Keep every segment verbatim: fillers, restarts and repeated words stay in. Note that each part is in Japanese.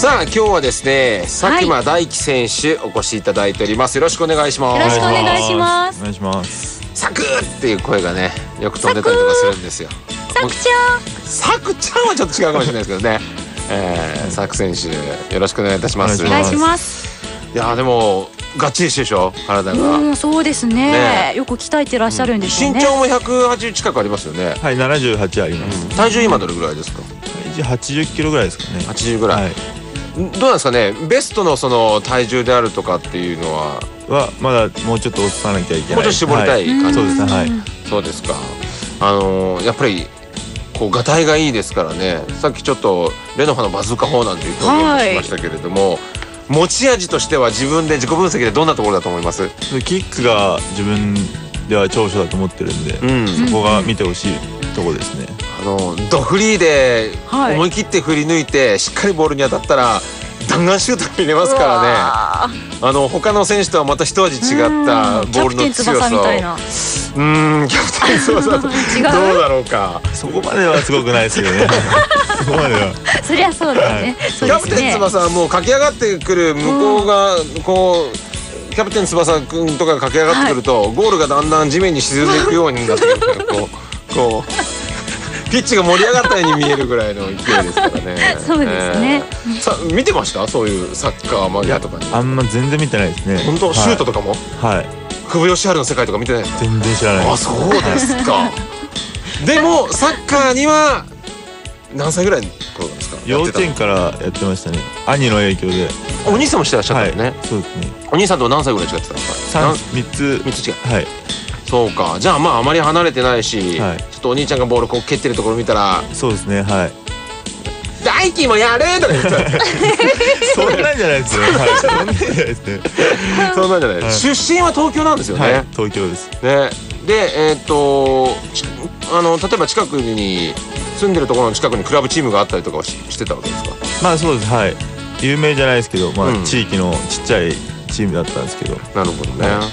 さあ今日はですね佐久間大輝選手お越しいただいております。よろしくお願いします。 よろしくお願いします。 お願いします。 サクッっていう声がねよく飛んでたりとかするんですよ。 サクちゃんサクちゃんはちょっと違うかもしれないですけどね、えー、サク選手よろしくお願いいたします。 お願いします。 いやでもがっちりしてるでしょ体が。 うんそうです ね, ねよく鍛えてらっしゃるんですよね、 うん、身長もひゃくはちじゅう近くありますよね。 はい、ななじゅうはちあります、うん、 体重今どれぐらいですか？ 体重はちじゅっキロぐらいですかね。 はちじゅうぐらい、はい、どうなんですかね。ベストのその体重であるとかっていうのははまだもうちょっと落とさなきゃいけない。 もうちょっと絞りたい感じ、 はい、そうですね。はい、 そうですか。あのー、やっぱりこうガタイがいいですからね。さっきちょっとレノファのバズーカ砲なんていう表現もしましたけれども、はい、持ち味としては自分で自己分析でどんなところだと思います？ キックが自分では長所だと思ってるんで、うん、そこが見てほしいところですね。 あのドフリーで思い切って振り抜いて、はい、しっかりボールに当たったら弾丸シュートが見れますからね。あの他の選手とはまた一味違ったボールの強さを。うーんキャプテン翼とどうだろうか。 そこまではすごくないですよね。そこまではそりゃそうですね、はい、 キャプテン翼はもう駆け上がってくる向こうがこうキャプテン翼くんとかが駆け上がってくると、はい、ゴールがだんだん地面に沈んでいくようになってくるからこうこうピッチが盛り上がったように見えるぐらいの勢いですからね。 そうですね、 えー、さ見てました？そういうサッカーマニアとかに。 あんま全然見てないですね。 本当、はい、シュートとかも。はい。久保義治の世界とか見てないですか？ 全然知らない。 あ、そうですか。でもサッカーには何歳ぐらいの頃ですか？ 幼稚園からやってましたね。兄の影響で。 お兄さんもしてらっしゃったんですね。 はい、そうですね。 お兄さんと何歳ぐらい違ってたんですか？ 三つ三つ違う。 はい。 そうか。じゃあまああまり離れてないし、はい、ちょっとお兄ちゃんがボールこう蹴ってるところ見たら、 そうですね。はい。 大輝もやるとか言ってた。 そんなんじゃないですよ。はい。そんなんじゃないですね。 そんなんじゃない。はい、出身は東京なんですよね。 はい、東京です。 ね。でえっとあの例えば近くに住んでるところの近くにクラブチームがあったりとかは し, してたわけですか？ まあそうです。はい。有名じゃないですけど、まあ、うん、地域のちっちゃいチームだったんですけど。 なるほどね。はい、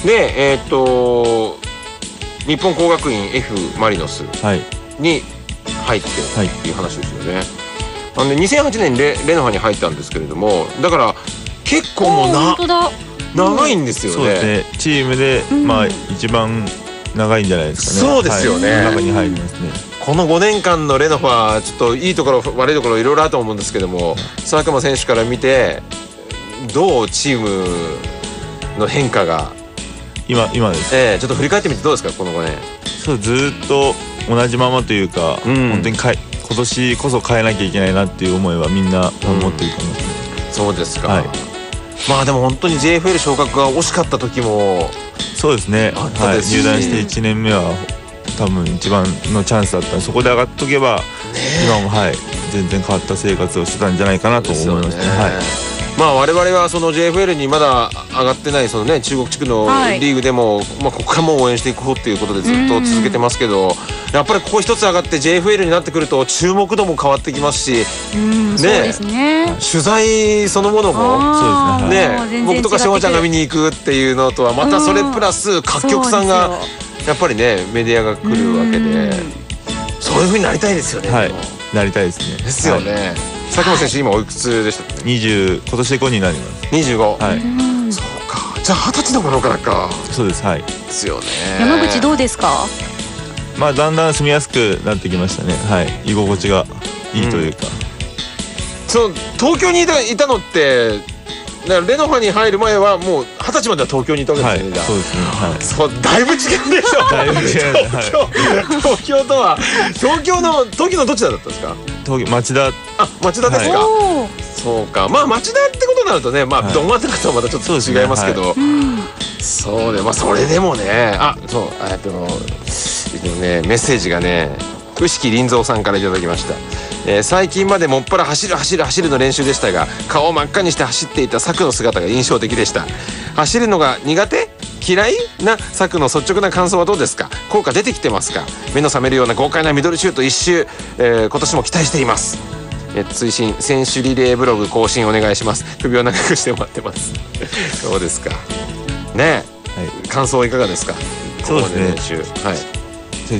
でえっと日本工学院 F マリノスに入ってっていう話ですよね。はい、あのねにせんはちねん レ, レノファに入ったんですけれども、だから結構もうな長いんですよね。 そうですね。チームで、うん、まあ一番長いんじゃないですかね。 そうですよね。 はい、中に入りますね。 このごねんかんのレノファちょっといいところ悪いところいろいろあると思うんですけども、佐久間選手から見てどうチームの変化が今今です、 えー、ちょっと振り返ってみてどうですかこのごねん。 そうずっと同じままというか、うん、本当にかい今年こそ変えなきゃいけないなっていう思いはみんな持ってると思います、ね。 うん、そうですか。はい、まあでも本当に ジェイエフエル 昇格が惜しかった時もそうですね。はい、入団していちねんめは多分一番のチャンスだったので、そこで上がっとけば、ね、今もはい全然変わった生活をしてたんじゃないかなと思いますね。はい、 まあ我々はその ジェイエフエル にまだ上がってないそのね中国地区のリーグでも、はい、まあここからも応援していこうっていうことでずっと続けてますけど、やっぱりここ一つ上がって ジェイエフエル になってくると注目度も変わってきますし、 うんね、そうですね。 取材そのものもそうですね。僕とかしほちゃんが見に行くっていうのとはまたそれプラス各局さんがやっぱりねメディアが来るわけで、そういう風になりたいですよね。 はい、なりたいですね。 ですよね。はい、佐久間選手今おいくつでしたっけ？ にじゅう今年でごになります。 にじゅうご。 はい。 そうか。じゃあ二十歳の頃からか。 そうです。はい。 ですよね。 山口どうですか？ まあだんだん住みやすくなってきましたね。はい。居心地がいいというか。うん、 そう東京にいたいたのってだからレノファに入る前はもう二十歳までは東京にいたわけですよね。 はい、そうですね。はい。 そうだいぶ違うでしょ。 だいぶ違う。 東京、はい、東京とは東京の東京のどちらだったんですか？ 東京町田。 あ町田ですか。はい、そうか。まあ町田ってことになるとね、まあど真ん中とはまたちょっと違いますけど、そうね。まあそれでもね、あそうえっとねメッセージがね牛木林蔵さんからいただきました。えー、最近までもっぱら走る走る走るの練習でしたが、顔を真っ赤にして走っていた佐久の姿が印象的でした。走るのが苦手嫌いな佐久の率直な感想はどうですか？効果出てきてますか？目の覚めるような豪快なミドルシュート一周、えー、今年も期待しています。えー、追伸選手リレーブログ更新お願いします。首を長くしてもらってますどうですかねえ、はい、感想いかがですか？ そうですね、 ここまで練習、はい、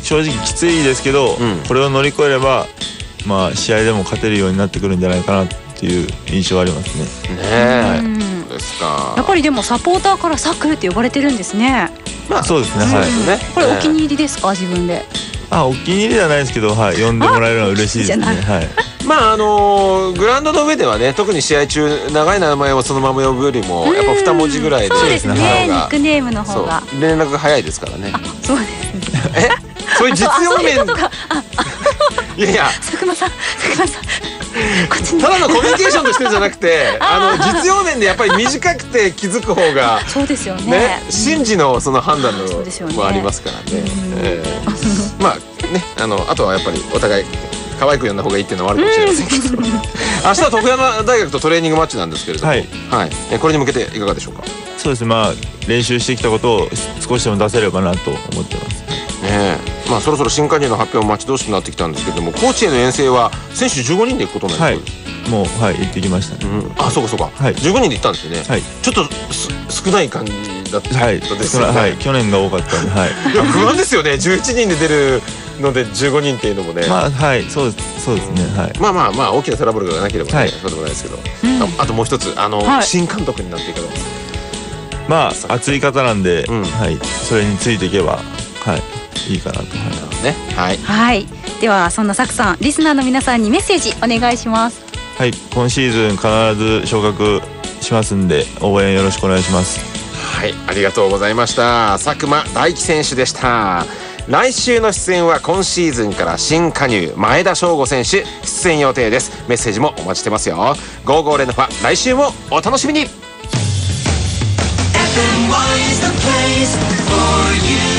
正直きついですけど、うん、これを乗り越えればまあ試合でも勝てるようになってくるんじゃないかなってっていう印象はありますね。 ねえ、 うんそうですか。 やっぱりでもサポーターからサクって呼ばれてるんですね。 まあそうですね、はい。 そうですね。 これお気に入りですか、自分で。 あ、お気に入りではないですけど、はい、呼んでもらえるのは嬉しいですね。 あいいじゃはい。 まああのーグラウンドの上ではね、特に試合中長い名前をそのまま呼ぶよりもやっぱ二文字ぐらいで、 そうですね、 はいニックネームのそう方が。 連絡が早いですからね。 そうですね。 え、そういう実用あそういう面ことか。あ、 いやいや、 佐久間さん、佐久間さん、こっちに。 ただのコミュニケーションとしてじゃなくて、あの実用面でやっぱり短くて気づく方がそうですよね。 ね、瞬時のその判断そうですよねのもありますからね。えーまあね、あのあとはやっぱりお互い可愛く呼んだ方がいいっていうのはあるかもしれませんけど、明日は徳山大学とトレーニングマッチなんですけれども、 はいはい、えこれに向けていかがでしょうか。 そうですね、まあ練習してきたことを少しでも出せればなと思ってます。 ねえ、まあそろそろ新加入の発表も待ち遠しくなってきたんですけれども、高知への遠征は選手じゅうごにんで行くことになはいりそうです。、 もうはい行ってきましたね。 うん、あ、そうかそうか、 はいじゅうごにんで行ったんですよね。 はいちょっとす少ない感じだったはい、 ですよね。 はい、去年が多かったんで、はい。 いや不安ですよね。じゅういちにんで出るのでじゅうごにんっていうのもね。 まあはいそうですそうですね、はい。 まあまあまあ大きなトラブルがなければね、 はいそうでもないですけど、 うんああともう一つあの、 はい新監督になっていかがですか。 まあ熱い方なんで、 うんはいそれについていけばはいいいかなと。はいね、はい。 はい。ではそんなサクさん、リスナーの皆さんにメッセージお願いします。 はい、今シーズン必ず昇格しますんで応援よろしくお願いします。 はい、ありがとうございました。佐久間大輝選手でした。来週の出演は今シーズンから新加入前田翔吾選手出演予定です。メッセージもお待ちしてますよ。ゴーゴー連覇、来週もお楽しみに。 エフエムワン is the place for you.